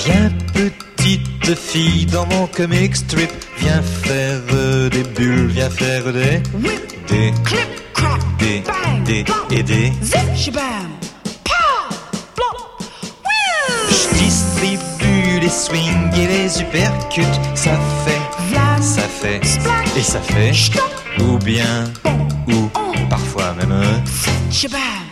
Viens petite fille dans mon comic strip, viens faire des bulles, viens faire des Clip, crack, des bang, des bop, et des. zip, shabam, pow, blop, whew. Je distribue les swings et les uppercuts, ça fait et ça fait Stop, ou bien ou parfois même shabam.